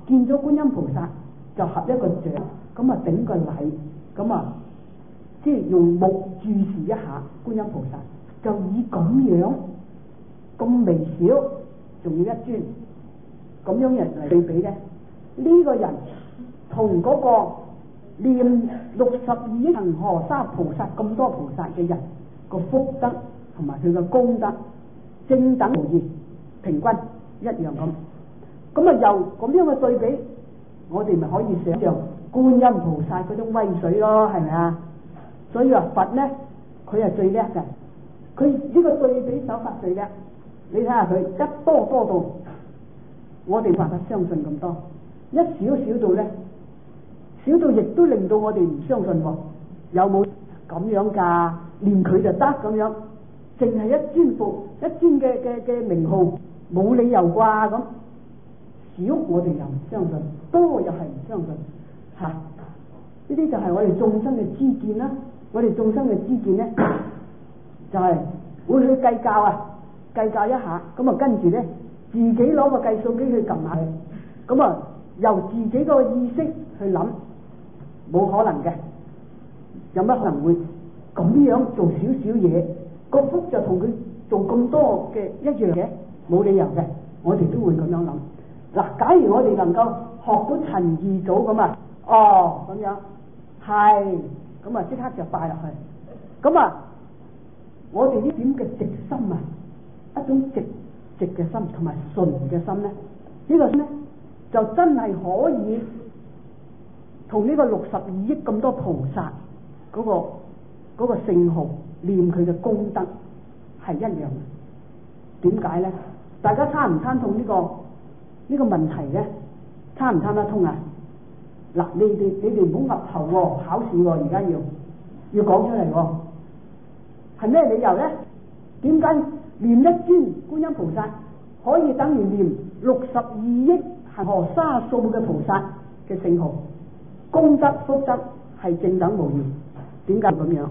見咗觀音菩薩就合一個掌，咁啊頂個禮，咁啊即係用目注視一下觀音菩薩，就以咁樣咁微小，仲要一尊咁樣人嚟對比咧，呢個人同嗰個念62億恒河沙菩薩咁多菩薩嘅人個福德同埋佢嘅功德正等無異，平均一樣咁。咁啊由咁樣嘅對比，我哋咪可以想象觀音菩薩嗰種威水咯，係咪啊？所以話佛咧，佢係最叻嘅，佢呢個對比手法最叻。你睇下佢一多到我哋話得相信咁多，一少到咧，少到亦都令到我哋唔相信喎。有冇咁樣㗎？連佢就得咁樣，淨係一尊佛一尊嘅名號，冇理由啩咁。少我哋又唔相信，多又係唔相信嚇。呢啲就係我哋眾生嘅知見啦。我哋眾生嘅知見咧，就係會去計較啊，計較一下，咁啊跟住咧自己攞個計數機去撳下去，咁啊由自己個意識去諗，冇可能嘅，有乜可能會咁樣做少少嘢，個福就同佢做咁多嘅一樣嘅，冇理由嘅，我哋都會咁樣諗。嗱，假如我哋能夠學到陳二祖咁啊，哦咁樣係，咁啊即刻就拜落去，咁啊我哋呢點嘅直心啊，一種直嘅心同埋純嘅心咧，呢個咧就真係可以同呢個62億咁多菩薩嗰個聖號念佢嘅功德係一樣嘅。點解咧？大家參唔參通呢個問題咧？參唔參得通啊？嗱，你哋唔好岌頭喎，考試喎，而家要講出嚟喎，係咩理由咧？點解念一尊觀音菩薩可以等於念62億恒河沙數嘅菩薩嘅聖號，功德福德係正等無異？點解咁樣？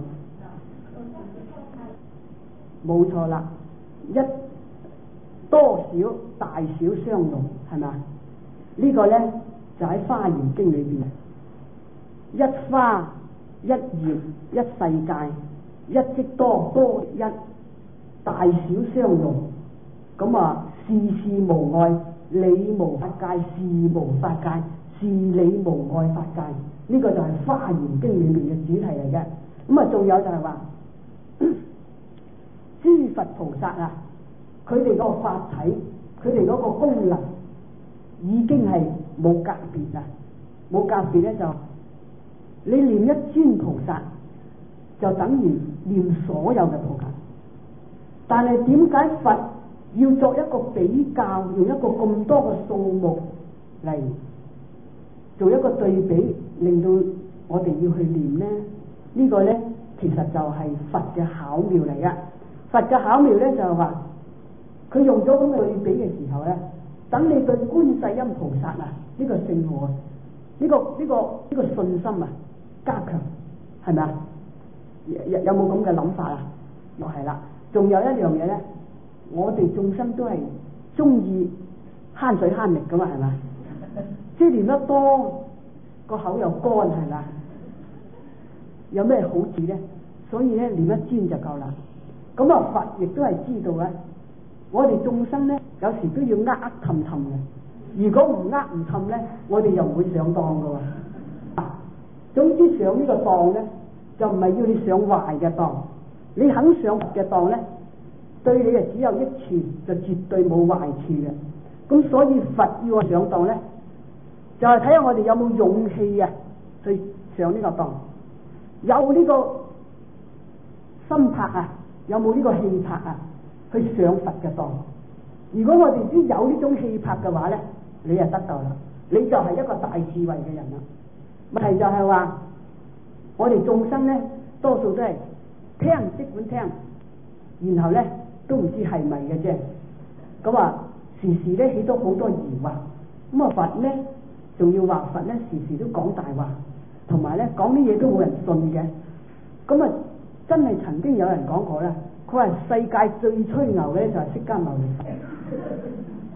冇錯啦，一多少大小相容，係咪？呢個咧就喺《華嚴經》裏邊，一花一葉一世界，一即多多一，大小相容，咁啊事事無礙，理無法界，事無法界，事理無礙法界，呢個就係《華嚴經》裏面嘅主題嚟嘅。咁啊仲有就係話諸佛菩薩啊，佢哋嗰個法體，佢哋嗰個功能已經係冇隔別啦，冇隔別咧就你念一尊菩薩就等於念所有嘅菩薩。但係點解佛要作一個比較，用一個咁多嘅數目嚟做一個對比，令到我哋要去念呢？呢個呢，其實就係佛嘅巧妙嚟嘅。佛嘅巧妙呢，就係話，佢用咗咁嘅對比嘅時候呢，等你對觀世音菩薩啊呢個聖號啊，呢個信心啊加強，係咪啊？有冇咁嘅諗法啊？又係啦。仲有一樣嘢咧，我哋眾生都係中意慳水慳力噶嘛，係咪？即係念得多，個口又乾，係咪？有咩好處咧？所以咧念一尊就夠啦。咁啊，佛亦都係知道嘅。我哋眾生咧，有時都要氹嘅。如果唔氹咧，我哋又唔會上當噶喎。總之上呢個當咧，就唔係要你上壞嘅當。你肯上嘅當咧，對你啊只有益處，就絕對冇壞處嘅。咁所以佛要我上當咧，就係睇下我哋有冇勇氣啊，去上呢個當，有呢個心魄啊，有冇呢個氣魄啊，去上佛嘅當。如果我哋知有呢種氣魄嘅話咧，你就得到啦，你就係一個大智慧嘅人啦。問題就係話，我哋眾生咧，多數都係聽即管聽，然後咧都唔知係咪嘅啫。咁啊，時時咧起到好多疑惑。咁啊，佛咧仲要話佛咧時時都講大話，同埋咧講啲嘢都冇人信嘅。咁啊，真係曾經有人講過啦，佢話世界最吹牛嘅就係釋迦牟尼佛。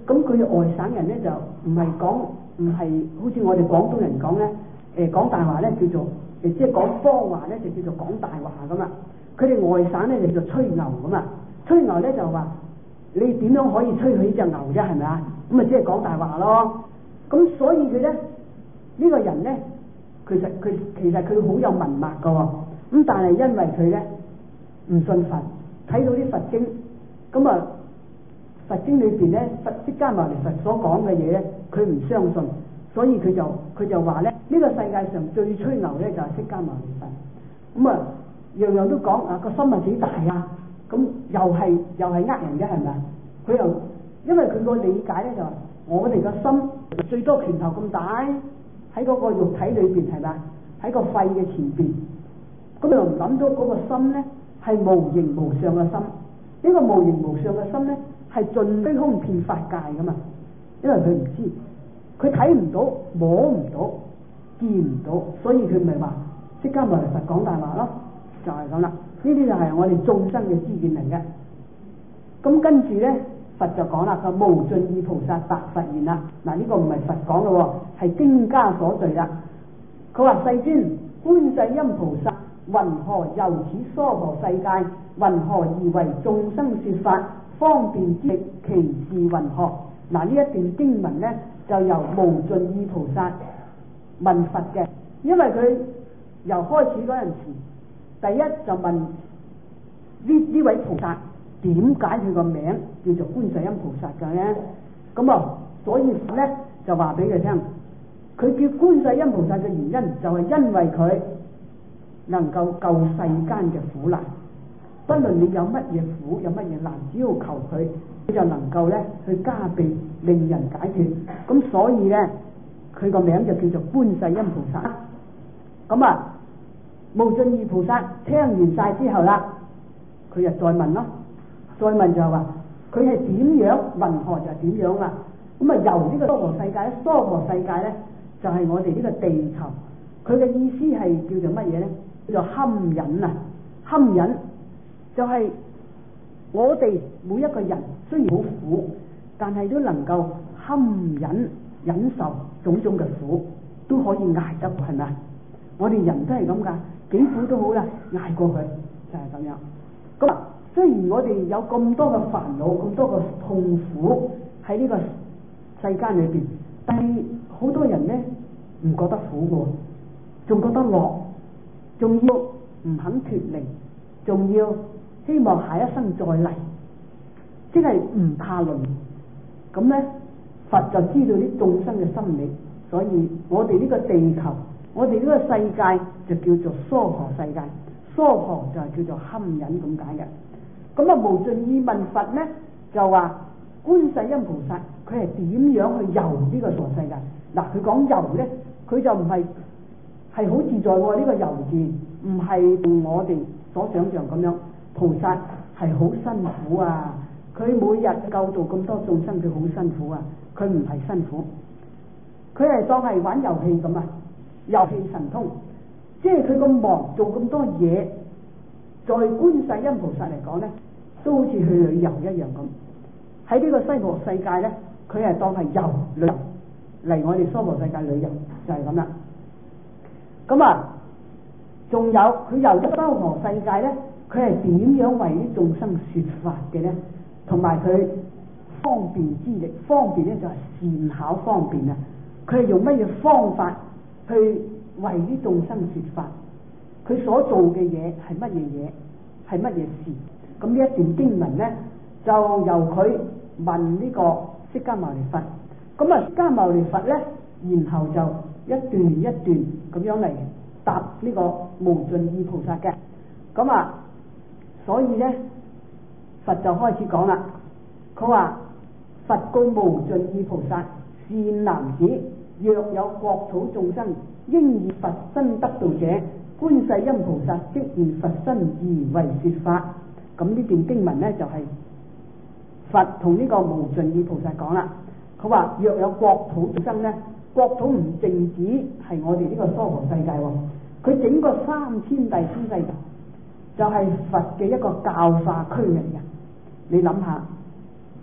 咁佢外省人咧就唔係好似我哋廣東人講咧，講大話咧叫做即係講謊話咧就叫做講大話咁啊。佢哋外省咧就叫做吹牛咁啊。吹牛咧就話你點樣可以吹佢呢隻牛啫？係咪啊？咁啊即係講大話咯。咁所以佢咧呢個人咧，其實佢好有文脈噶喎。咁但係因為佢咧唔信佛，睇到啲佛經，咁啊佛經裏邊咧釋迦牟尼佛所講嘅嘢咧，佢唔相信，所以佢就話咧呢個世界上最吹牛咧就係釋迦牟尼佛。咁啊樣樣都講啊個心係幾大啊，咁又係呃人嘅係咪啊？佢又因為佢個理解咧就話我哋個心最多拳頭咁大，喺嗰個肉體裏邊係咪啊？喺個肺嘅前邊，咁又唔諗到嗰個心咧係無形無相嘅心。呢個無形無相嘅心咧係盡虛空遍法界噶嘛，因為佢唔知，佢睇唔到，摸唔到，見唔到，所以佢咪話釋迦牟尼佛講大話咯，就係咁啦。呢啲就係我哋眾生嘅知見嚟嘅。咁跟住咧，佛就講啦，佢無盡意菩薩白佛言啦。嗱，呢個唔係佛講嘅，係經家所敘啦。佢話世尊，觀世音菩薩云何由此娑婆世界，云何而為眾生說法，方便之力，其事云何？嗱，呢一段經文咧就由無盡意菩薩問佛嘅，因為佢由開始嗰陣時，第一就問呢位菩薩點解佢個名叫做觀世音菩薩嘅咧？咁啊，所以咧就話俾佢聽，佢叫觀世音菩薩嘅原因就係因為佢能夠救世間嘅苦難，不論你有乜嘢苦，有乜嘢難，只要求佢，佢就能夠咧去加被令人解脫。咁所以咧，佢個名就叫做觀世音菩薩。咁啊，無盡意菩薩聽完晒之後啦，佢就再問咯，再問就係話佢係點樣，云何就係點樣啦。咁啊，由呢個娑婆世界咧，娑婆世界咧就係我哋呢個地球，佢嘅意思係叫做乜嘢咧？叫做堪忍啊！堪忍就係我哋每一個人雖然好苦，但係都能夠堪忍受種種嘅苦，都可以捱得，係咪？我哋人都係咁噶，幾苦都好啦，捱過去就係咁樣。咁雖然我哋有咁多嘅煩惱，咁多嘅痛苦喺呢個世間裏邊，但係好多人咧唔覺得苦嘅，仲覺得樂，仲要唔肯脫離，仲要希望下一生再嚟，即係唔怕輪。咁咧，佛就知道啲眾生嘅心理，所以我哋呢個地球，我哋呢個世界就叫做娑婆世界，娑婆就係叫做堪忍咁解嘅。咁啊，無盡意問佛咧，就話觀世音菩薩佢係點樣去遊呢個娑婆世界？嗱，佢講遊咧，佢就唔係好自在喎。呢個遊字唔係我哋所想象咁樣，菩薩係好辛苦啊！佢每日救度咁多眾生，佢好辛苦啊！佢唔係辛苦，佢係當係玩遊戲咁啊！遊戲神通，即係佢咁忙做咁多嘢，在觀世音菩薩嚟講咧，都好似去旅遊一樣咁。喺呢個西婆世界咧，佢係當係旅遊嚟我哋娑婆世界旅遊，就係咁啦。咁啊，仲有佢遊咗娑婆世界咧，佢係點樣為啲眾生說法嘅咧？同埋佢方便之力，方便咧就係善巧方便啊！佢係用乜嘢方法去為啲眾生說法？佢所做嘅嘢係乜嘢嘢？係乜嘢事？咁呢一段經文咧，就由佢問呢個釋迦牟尼佛。咁啊，釋迦牟尼佛咧，然後就一段一段咁樣嚟答呢個無盡意菩薩嘅。咁啊，所以咧，佛就開始講啦。佢話：佛告無盡意菩薩，善男子，若有國土眾生應以佛身得道者，觀世音菩薩即現佛身而為說法。咁呢段經文咧就係、佛同呢個無盡意菩薩講啦。佢話：若有國土眾生咧，國土唔淨止係我哋呢個娑婆世界喎，佢整個三千大千世界就係佛嘅一個教化區嚟嘅。你諗下，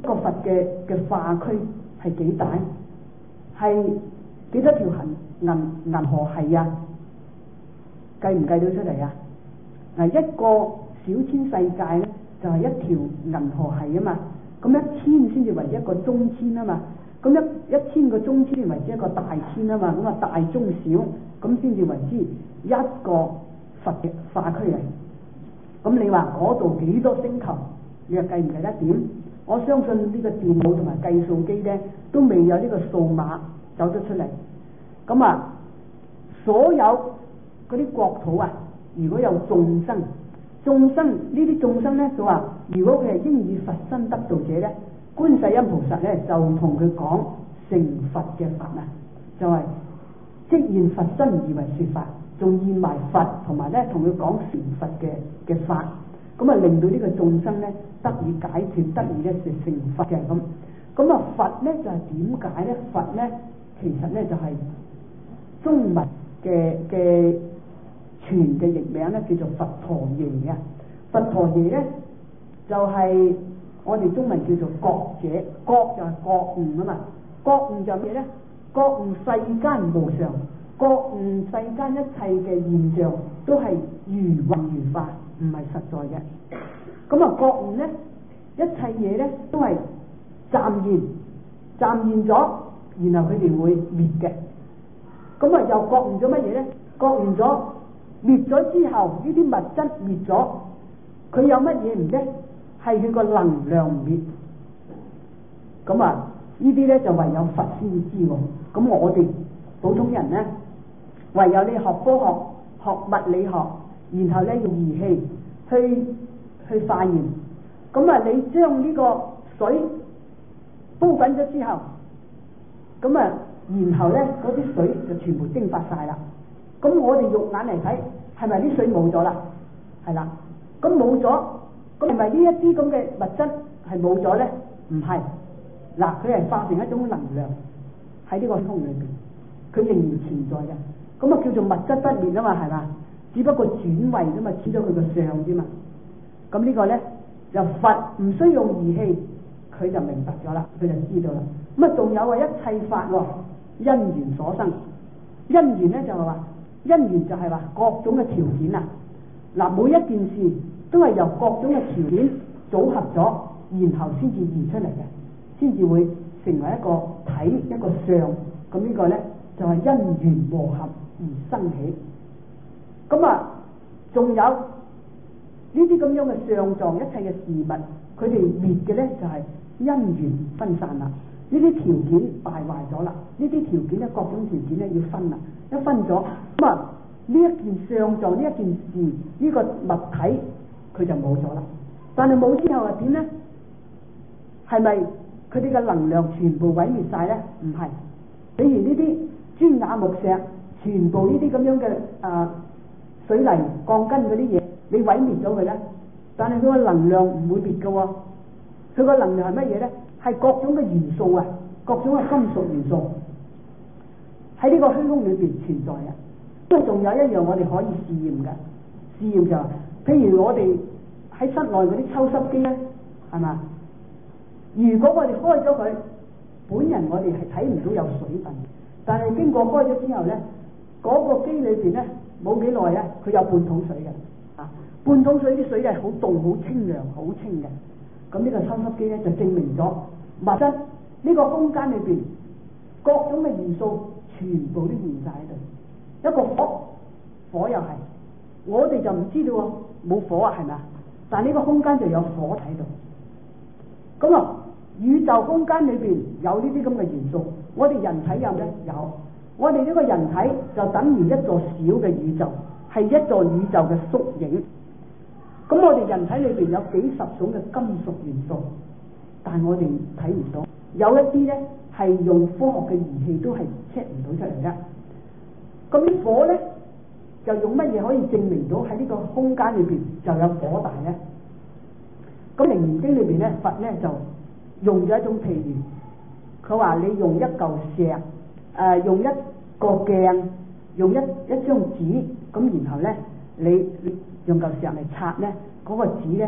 個佛嘅化區係幾大？係幾多條銀河系啊？計唔計到出嚟啊？嗱，一個小千世界咧就係一條銀河系啊嘛，咁1000先至為一個中千啊嘛，咁1000個中千為之一個大千啊嘛，咁啊大中小咁先至為之一個佛嘅化區嚟。咁你話嗰度幾多星球？你又計唔計得點？我相信呢個電腦同埋計數機咧都未有呢個數碼走得出嚟。咁啊，所有嗰啲國土啊，如果有眾生呢啲眾生咧，佢話如果佢係應以佛身得道者咧，觀世音菩薩咧就同佢講成佛嘅法啊，就係即現佛身而為說法，仲現埋佛同埋咧同佢講成佛嘅法，咁啊令到呢個眾生咧得以解脫，得以咧成佛嘅咁。咁啊佛咧就係點解咧？佛咧其實咧就係中文嘅全嘅譯名咧叫做佛陀耶啊。佛陀耶咧就係我哋中文叫做覺者，覺就係覺悟啊嘛。覺悟就咩咧？覺悟世間無常，覺悟世間一切嘅現象都係如幻如化，唔係實在嘅。咁啊覺悟咧，一切嘢咧都係暫現咗，然後佢哋會滅嘅。咁啊又覺悟咗乜嘢咧？覺悟咗滅咗之後，呢啲物質滅咗，佢有乜嘢唔咧？係佢個能量唔滅。咁啊呢啲咧就唯有佛先至知喎。咁我哋普通人咧，唯有你學科學、學物理學，然後咧用儀器去化驗。咁啊你將呢個水煲滾咗之後，咁啊然後咧嗰啲水就全部蒸發晒啦。咁我哋肉眼嚟睇，係咪啲水冇咗啦？係啦。咁冇咗，咁係咪呢一啲咁嘅物質係冇咗咧？唔係。嗱，佢係化成一種能量喺呢個空裏邊，佢仍然存在嘅。咁啊叫做物質不滅啊嘛，係嘛？只不過轉位啫嘛，轉咗佢個相啫嘛。咁呢個咧就佛唔需要用儀器，佢就明白咗啦，佢就知道啦。咁啊仲有啊一切法因緣所生，因緣咧就係話因緣就係話各種嘅條件啊。嗱，每一件事都係由各種嘅條件組合咗，然後先至現出嚟嘅。先至會成為一個體一個相，咁呢個咧就係因緣和合而生起。咁啊，仲有呢啲咁樣嘅相狀，一切嘅事物，佢哋滅嘅咧就係因緣分散啦。呢啲條件敗壞咗啦，呢啲條件咧各種條件咧要分啦，一分咗咁啊呢一件相狀，呢一件事，呢個物體佢就冇咗啦。但係冇之後係點咧？係咪？佢哋嘅能量全部毀滅晒咧？唔係，比如呢啲磚瓦木石，全部呢啲咁樣嘅水泥鋼筋嗰啲嘢，你毀滅咗佢咧，但係佢個能量唔會滅嘅喎。佢個能量係乜嘢咧？係各種嘅元素啊，各種嘅金屬元素喺呢個虛空裏邊存在嘅。因為仲有一樣我哋可以試驗嘅，試驗就係譬如我哋喺室內嗰啲抽濕機咧，係嘛？如果我哋開咗佢，本人我哋係睇唔到有水分，但係經過開咗之後咧，嗰個機裏邊咧冇幾耐咧，佢有半桶水嘅，半桶水啲水係好凍、好清涼、好清嘅。咁呢個抽濕機咧就證明咗物質呢個空間裏邊各種嘅元素全部都現晒喺度。一個火又係，我哋就唔知道喎，冇火啊，係咪啊？但係呢個空間就有火喺度。咁啊，宇宙空間裏邊有呢啲咁嘅元素，我哋人體有咧有，我哋呢個人體就等於一座小嘅宇宙，係一座宇宙嘅縮影。咁我哋人體裏邊有幾十種嘅金屬元素，但係我哋睇唔到，有一啲咧係用科學嘅儀器都係 check 唔到出嚟嘅。咁啲火咧就用乜嘢可以證明到喺呢個空間裏邊就有火大咧？咁《楞嚴經》裏邊咧，佛咧就用咗一種譬喻，佢話你用一嚿石，用一個鏡，用一張紙，咁然後咧你用嚿石嚟擦咧，嗰個紙咧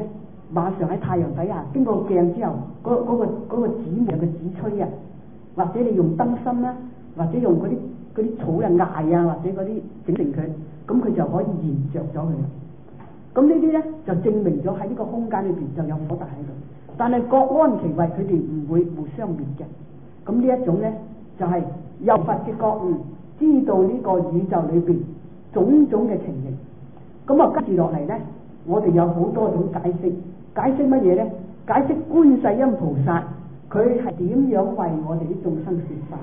馬上喺太陽底下經過鏡之後，嗰個紙有個紙吹啊，或者你用燈芯啦，或者用嗰啲草啊艾啊，或者嗰啲整成佢，咁佢就可以燃着咗佢啦。咁呢啲咧就證明咗喺呢個空間裏邊就有火大喺度，但係各安其位，佢哋唔會互相滅嘅。咁呢一種咧就係由佛嘅覺悟，知道呢個宇宙裏邊種種嘅情形。咁啊跟住落嚟咧，我哋有好多種解釋。解釋乜嘢咧？解釋觀世音菩薩佢係點樣為我哋啲眾生說法。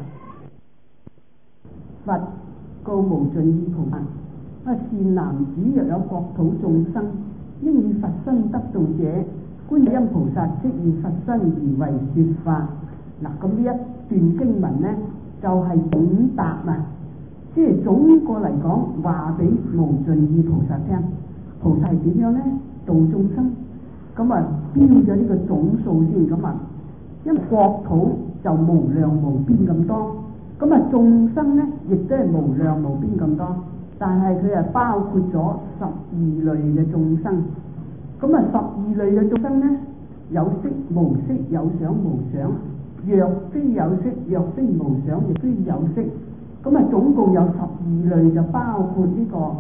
佛告無盡意菩薩：善男子，若有國土眾生，應以佛身得度者，觀世音菩薩即以佛身而為說法。嗱，咁呢一段經文咧，就係總答啊，即係總過嚟講，話俾無盡意菩薩聽，菩薩係點樣咧？度眾生。咁啊，標咗呢個總數先咁啊，因為國土就無量無邊咁多，咁啊眾生咧亦都係無量無邊咁多，但係佢係包括咗12類嘅眾生。咁啊12類嘅眾生咧，有色無色，有想無想，若非有色，若非無想，亦非有色。咁啊總共有12類，就包括呢個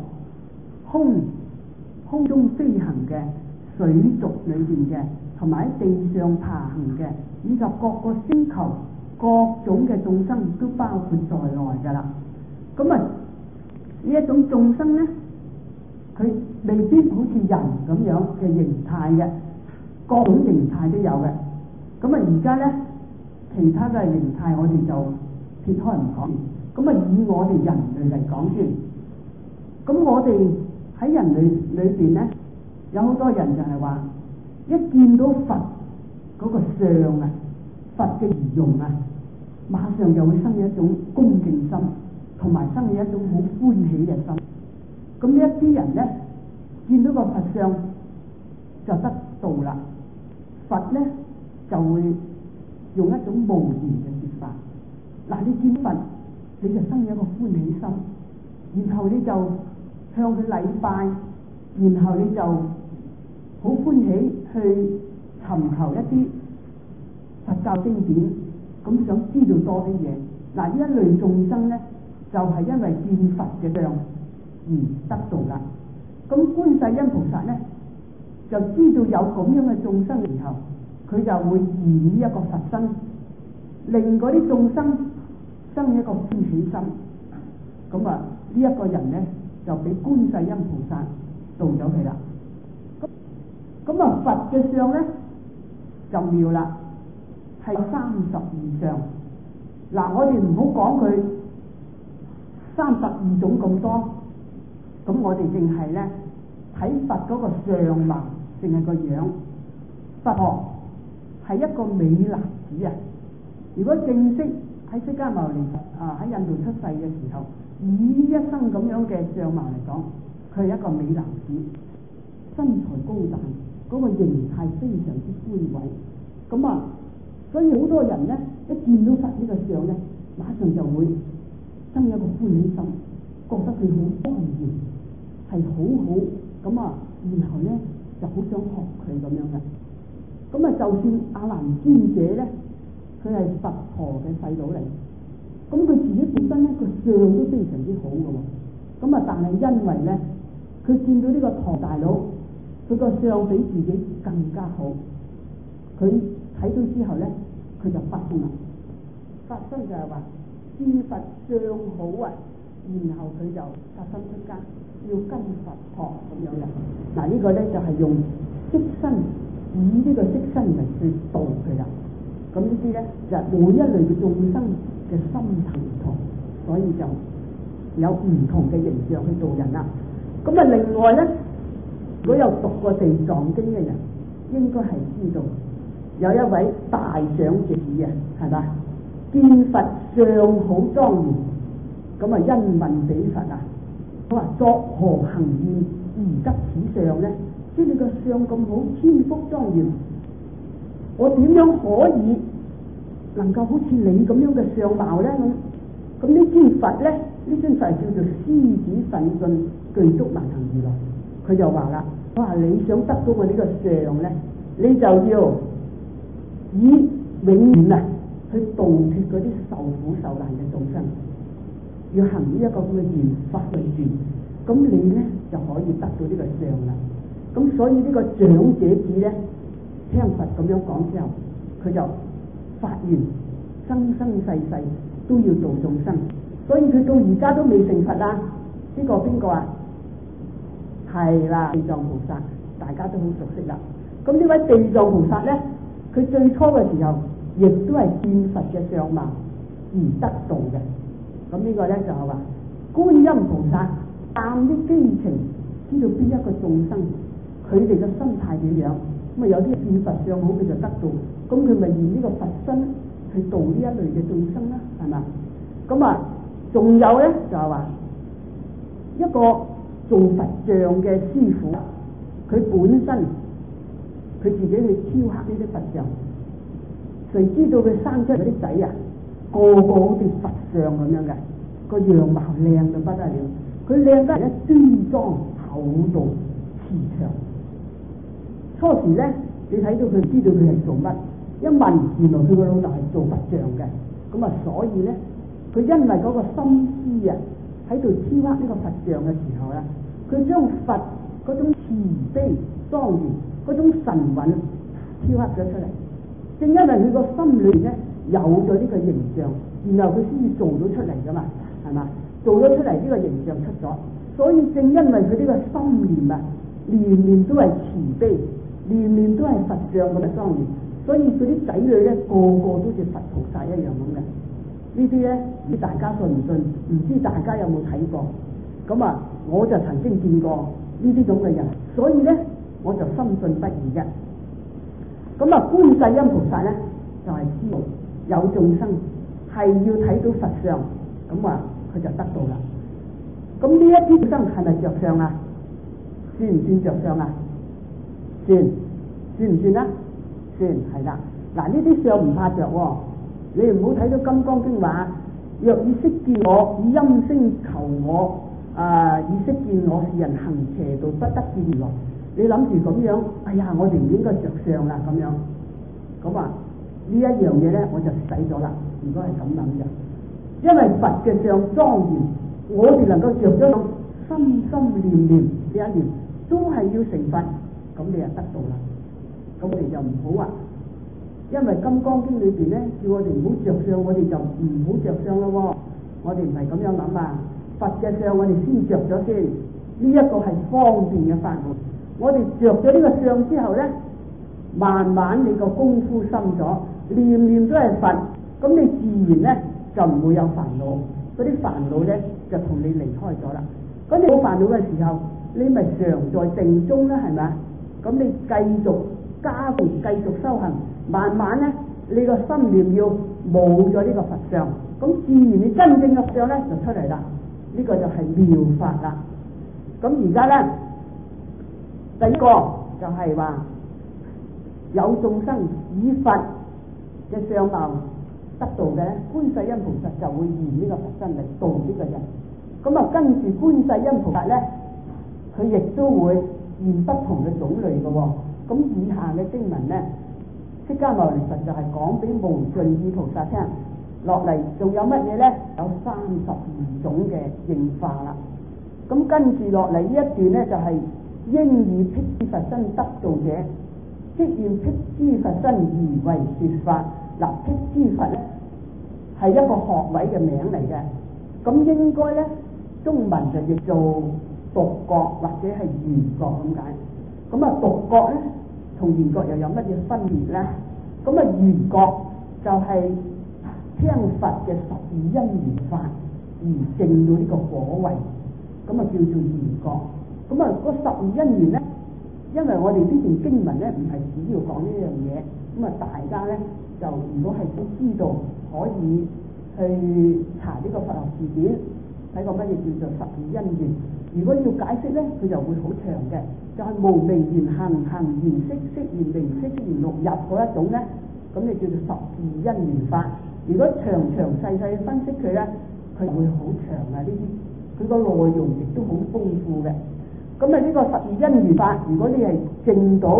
空中飛行嘅、水族裏邊嘅，同埋喺地上爬行嘅，以及各個星球各種嘅眾生都包括在內噶啦。咁啊呢一種眾生咧，佢未必好似人咁樣嘅形態嘅，各種形態都有嘅。咁啊而家咧其他嘅形態我哋就撇開唔講。咁啊以我哋人類嚟講先，咁我哋喺人類裏邊咧，有好多人就係話，一見到佛嗰個相啊，佛嘅儀容啊，馬上就會生起一種恭敬心，同埋生起一種好歡喜嘅心。咁呢一啲人咧，見到個佛像就得道啦。佛咧就會用一種無言嘅説法。嗱，你見佛你就生起一個歡喜心，然後你就向佢禮拜，然後你就好歡喜去尋求一啲佛教經典，咁想知道多啲嘢。嗱，呢一類眾生咧，就係因為見佛嘅相而得道啦。咁觀世音菩薩咧，就知道有咁樣嘅眾生嘅時候，佢就會現呢一個佛身，令嗰啲眾生生一個歡喜心。咁啊，呢一個人咧就俾觀世音菩薩度咗佢啦。咁啊，佛嘅相咧就妙啦，係32相。嗱，我哋唔好講佢32種咁多，咁我哋淨係咧睇佛嗰個相貌，淨係個樣。佛係一個美男子啊！如果正式喺釋迦牟尼喺印度出世嘅時候，以一生咁樣嘅相貌嚟講，佢係一個美男子，身材高大。嗰個形態非常之寬偉，咁啊，所以好多人咧一見到佛呢個相咧，馬上就會生一個歡喜心，覺得佢好莊嚴，係好好，咁啊，然後咧就好想學佢咁樣嘅。咁啊，就算阿難尊者咧，佢係佛陀嘅細佬嚟，咁佢自己本身咧個相都非常之好嘅喎。咁啊，但係因為咧，佢見到呢個唐大佬，佢個相比自己更加好，佢睇到之後咧，佢就發心啦。發心就係話見佛相好啊，然後佢就發心出家，要跟佛學咁樣嘅。嗱，呢個咧就係用色身，以呢個色身嚟去度佢啦。咁呢啲咧就係每一類嘅眾生嘅心態唔同，所以就有唔同嘅形象去度人啦。咁啊，另外咧，如果有讀過地藏經嘅人，應該係知道有一位大長者啊，係嘛？見佛相好莊嚴，咁啊因問彼佛啊，佢話作何行願而得此相咧？即係你個相咁好，千福莊嚴，我點樣可以能夠好似你咁樣嘅相貌咧？咁呢尊佛咧，呢尊佛叫做獅子奮進具足難行如來。佢就話啦，我話你想得到我呢個相咧， 你就要以永遠去度脱嗰啲受苦受難嘅眾生，要行呢一個咁嘅願法去願，咁你咧就可以得到呢個相啦。咁所以呢個長者子咧，聽佛咁樣講之後，佢就發願生生世世都要度眾生，所以佢到而家都未成佛啦。呢個邊個啊？係啦，地藏菩薩，大家都好熟悉啦。咁呢位地藏菩薩咧，佢最初嘅時候亦都係見佛嘅相貌而得道嘅。咁呢個咧就係話觀音菩薩探啲基情，知道邊一個眾生佢哋嘅心態點樣，咁啊有啲見佛相好佢就得道，咁佢咪以呢個佛身去度呢一類嘅眾生啦，係嘛？咁啊仲有咧就係話一個做佛像嘅師傅，佢本身佢自己去雕刻呢啲佛像，誰知道佢生出嚟嗰啲仔啊，個個好似佛像咁樣嘅，個樣貌靚到不得了。佢靚得嚟咧端莊厚道慈祥。初時咧，你睇到佢知道佢係做乜，一問原來佢個老豆係做佛像嘅，咁啊所以咧，佢因為嗰個心思啊喺度雕刻呢個佛像嘅時候咧，佢將佛嗰種慈悲莊嚴嗰種神韻雕刻咗出嚟。正因為佢個心裏咧有咗呢個形象，然後佢先至做到出嚟噶嘛，係嘛？做咗出嚟呢個形象出咗，所以正因為佢呢個心念啊，年年都係慈悲，年年都係佛像咁嘅莊嚴，所以佢啲仔女咧個個都似佛菩薩一樣咁嘅。呢啲咧唔知大家信唔信，唔知大家有冇睇過？咁啊，我就曾經見過呢啲咁嘅人，所以咧我就深信不疑嘅。咁啊，觀世音菩薩咧就係知道有眾生係要睇到佛像，咁啊佢就得到啦。咁呢一啲眾生係咪着相啊？算唔算着相啊？算唔算啊？算係啦。嗱，呢啲相唔怕着喎，你唔好睇到《金剛經》話，若以色見我，以音聲求我，以色見我是人行邪道，不得見我。你諗住咁樣，哎呀，我哋唔應該着相啦咁樣。咁啊，呢一樣嘢咧，我就使咗啦。如果係咁諗嘅，因為佛嘅相莊嚴，我哋能夠着咗心心念念呢一念，都係要成佛，咁你就得到啦。咁我哋就唔好話，因為《金剛經》裏邊咧，叫我哋唔好着相，我哋就唔好着相咯。我哋唔係咁樣諗啊，佛嘅相我哋先着咗先，呢一個係方便嘅法門。我哋着咗呢個相之後咧，慢慢你個功夫深咗，念念都係佛，咁你自然咧就唔會有煩惱，嗰啲煩惱咧就同你離開咗啦。咁你冇煩惱嘅時候，你咪常在定中啦，係咪？咁你繼續加強，繼續修行，慢慢咧你個心念要冇咗呢個佛像，咁自然你真正嘅佛像咧就出嚟啦。呢個就係妙法啦。咁而家咧。第一個就係話有眾生以佛嘅相貌得道嘅，觀世音菩薩就會現呢個佛身嚟度呢個人。咁啊，跟住觀世音菩薩咧，佢亦都會現不同嘅種類嘅喎。咁以下嘅經文咧，釋迦牟尼佛就係講俾無盡意菩薩聽，落嚟仲有乜嘢咧？有32種嘅應化啦。咁跟住落嚟呢一段咧就係、應以辟支佛身得道者，即現辟支佛身而為說法。嗱，辟支佛咧係一個學位嘅名嚟嘅，咁應該咧中文就譯做獨覺或者係緣覺咁解。咁啊，獨覺咧同緣覺又有乜嘢分別咧？咁啊，緣覺就係聽佛嘅12因緣法而證到呢個果位，咁啊叫做緣覺。咁啊，嗰12因緣咧，因為我哋呢段經文咧唔係主要講呢樣嘢，咁啊大家咧就如果係想知道，可以去查呢個佛學字典，睇個乜嘢叫做12因緣。如果要解釋咧，佢就會好長嘅，就係無明緣行，行緣識，識緣名，識緣六入嗰一種咧，咁你叫做12因緣法。如果詳詳細細分析佢咧，佢會好長啊！呢啲佢個內容亦都好豐富嘅。咁啊，呢個12因緣法，如果你係證到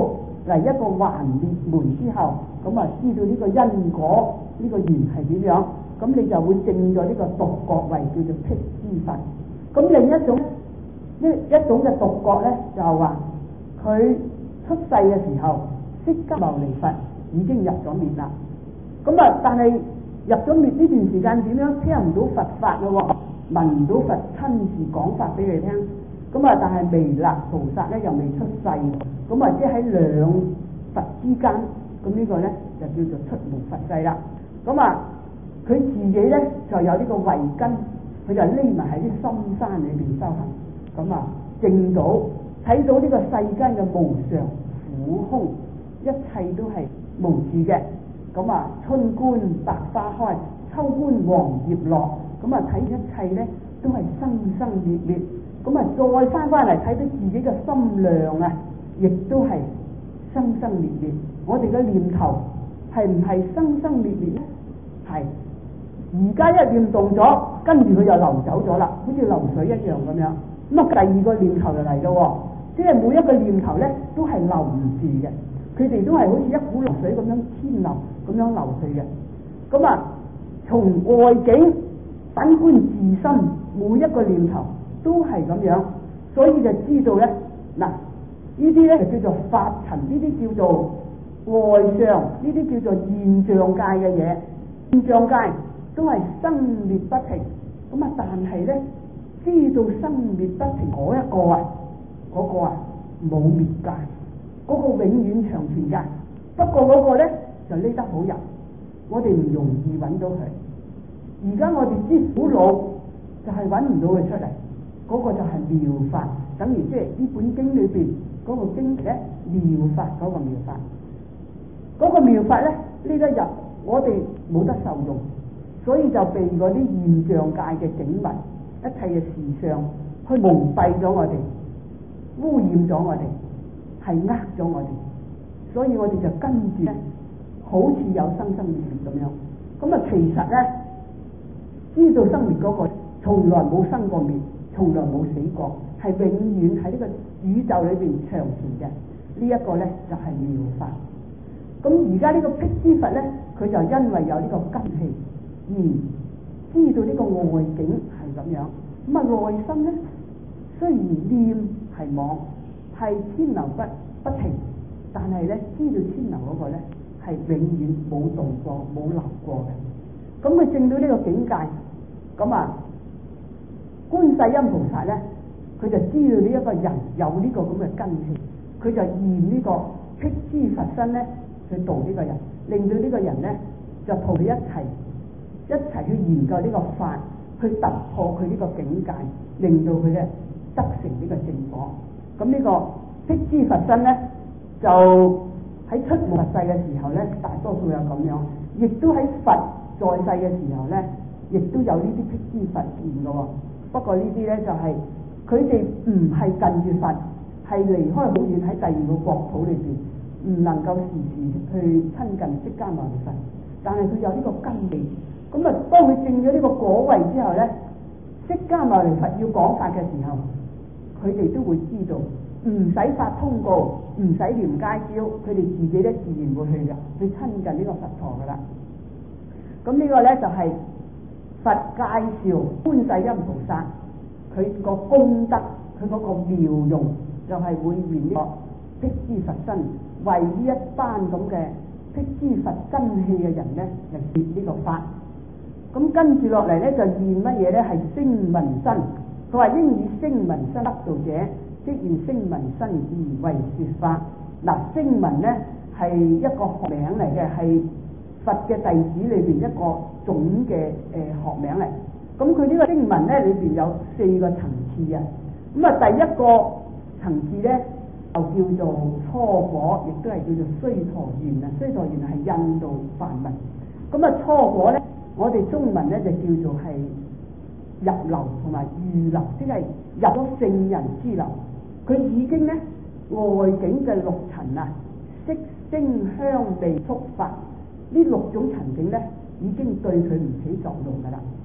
嚟一個還滅門之後，咁啊知道呢個因果呢個緣係點樣，咁你就會證咗呢個獨覺位叫做辟支佛。咁另一種嘅獨覺咧，就係話佢出世嘅時候，釋迦牟尼佛已經入咗滅啦。咁啊，但係入咗滅呢段時間點樣聽唔到佛法咯，聞唔到佛親自講法俾佢聽。咁啊，但係彌勒菩薩咧又未出世，咁啊即係喺兩佛之間，咁呢個咧就叫做出無佛世啦。咁啊，佢自己咧就有呢個慧根，佢就匿埋喺啲深山裏邊修行，咁啊證到睇到呢個世間嘅無常苦空，一切都係無住嘅。咁啊，春觀百花開，秋觀黃葉落，咁啊睇一切咧都係生生滅滅。咁啊，再翻嚟睇到自己嘅心量啊，亦都係生生滅滅。我哋嘅念頭係唔係生生滅滅咧？係。而家一念動咗，跟住佢就流走咗啦，好似流水一樣咁樣。咁啊，第二個念頭就嚟咯，即係每一個念頭咧都係留唔住嘅，佢哋都係好似一股流水咁樣遷流咁樣流去嘅。咁啊，從外境反觀自心，每一個念頭都係咁樣，所以就知道咧，嗱，呢啲咧就叫做法塵，呢啲叫做外相，呢啲叫做現象界嘅嘢。現象界都係生滅不停，咁啊，但係咧知道生滅不停嗰一個啊，冇滅界，嗰個永遠長存界。不過嗰個咧就匿得好入，我哋唔容易揾到佢。而家我哋知苦惱就係揾唔到佢出嚟。嗰個就係妙法，等於即係呢本經裏邊嗰個經咧妙法，嗰個妙法，嗰個妙法咧呢一日我哋冇得受用，所以就被嗰啲現象界嘅景物、一切嘅事相去蒙蔽咗我哋，污染咗我哋，係呃咗我哋，所以我哋就跟住咧，好似有生生滅滅咁樣。咁啊，其實咧知道生滅嗰個，從來冇生過滅。從來冇死過，係永遠喺呢個宇宙裏邊長存嘅。呢一個咧就係妙法。咁而家呢個辟支佛咧，佢就因為有呢個根器，知道呢個外境係咁樣。咁啊，內心咧雖然念係妄，係遷流不停，但係咧知道遷流嗰個咧係永遠冇動過、冇流過嘅。咁佢證到呢個境界，咁啊。觀世音菩薩咧，佢就知道呢一個人有呢個咁嘅根器，佢就現呢個辟支佛身咧去度呢個人，令到呢個人咧就同佢一齊去研究呢個法，去突破佢呢個境界，令到佢咧得成呢個正果。咁呢個辟支佛身咧，就喺出無佛世嘅時候咧，大多數有咁樣，亦都喺佛在世嘅時候咧，亦都有呢啲辟支佛現嘅喎。不過呢啲咧就係佢哋唔係近住佛，係離開好遠喺第二個國土裏邊，唔能夠時時去親近釋迦牟尼佛。但係佢有呢個根器，咁啊，當佢證咗呢個果位之後咧，釋迦牟尼佛要講法嘅時候，佢哋都會知道，唔使發通告，唔使念街招，佢哋自己咧自然會去嘅，去親近呢個佛陀噶啦。咁呢個咧就係佛介紹觀世音菩薩佢個功德，佢嗰個妙用，就係會現呢個辟支佛身，為呢一班咁嘅辟支佛根器嘅人咧嚟説呢個法。咁跟住落嚟咧就現乜嘢咧？係聲聞身。佢話應以聲聞身得道者，即現聲聞身而為説法。嗱，聲聞咧係一個學名嚟嘅，係佛嘅弟子裏邊一個總嘅學名嚟。咁佢呢個聲聞咧裏邊有4個層次啊。咁啊，第一個層次咧就叫做初果，亦都係叫做須陀洹啊。須陀洹係印度梵文。咁啊，初果咧，我哋中文咧就叫做係入流同埋預流，即係入咗聖人之流。佢已經咧外境嘅6塵啊，色聲香味觸法呢6種塵境咧，已經對佢唔起作用噶啦。